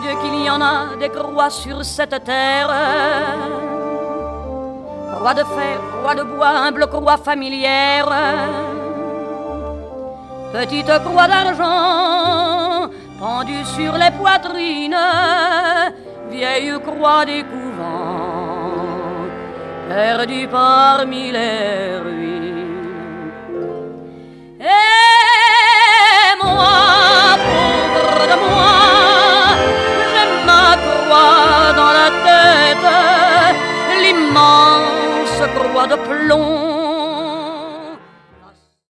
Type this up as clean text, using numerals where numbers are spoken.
Dieu qu'il y en a des croix sur cette terre. Croix de fer, croix de bois, humble croix familière. Petite croix d'argent pendue sur les poitrines, vieille croix des couvents, perdue parmi les ruines.